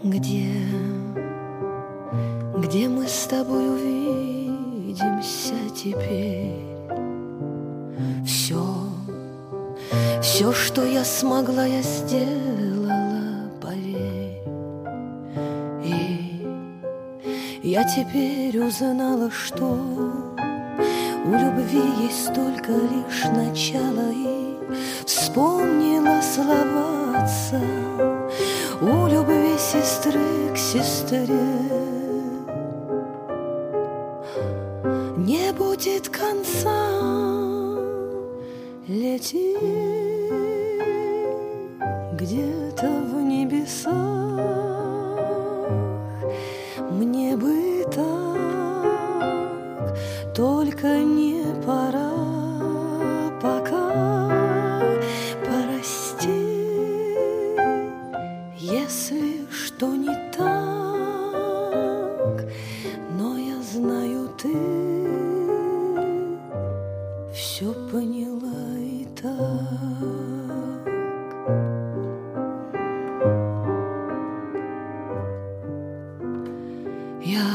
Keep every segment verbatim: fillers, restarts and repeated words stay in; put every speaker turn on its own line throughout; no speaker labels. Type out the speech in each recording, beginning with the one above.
Где, где мы с тобой увидимся теперь? Все, все, что я смогла, я сделала, поверь. И я теперь узнала, что у любви есть только лишь начало, и вспомнила слова отца: у любви сестры к сестре не будет конца. Лети где-то в небесах, мне бы так, только не пора пока. Прости, если что не так, но я знаю, ты все поняла и так. Я,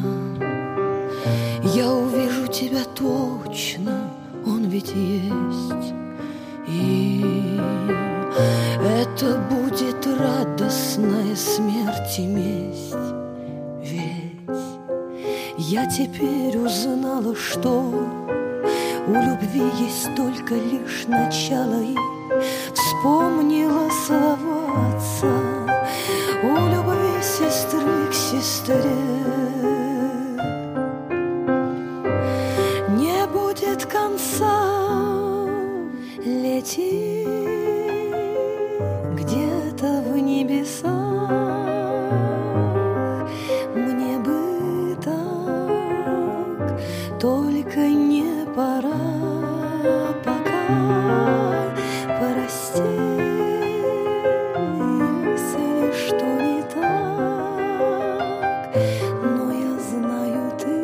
я увижу тебя точно, он ведь есть. И это будет радостная смерть и месть. Ведь я теперь узнала, что у любви есть только лишь начало, и вспомнила слова отца: у любви сестры к сестре не будет конца. Лети где-то в небесах, мне бы так, только не пора пока. Прости, если что не так, но я знаю, ты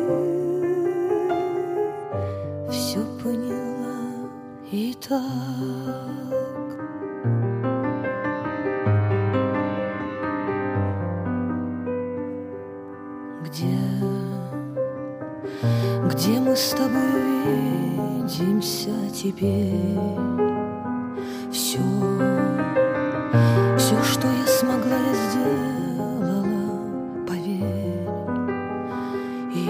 все поняла и так. Где, где мы с тобой увидимся теперь? Все, все, что я смогла, я сделала, поверь. И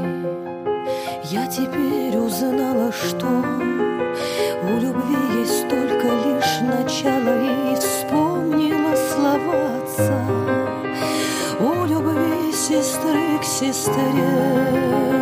я теперь узнала, что у любви есть только лишь начало, и вспомнила слова отца: у любви сестры к сестре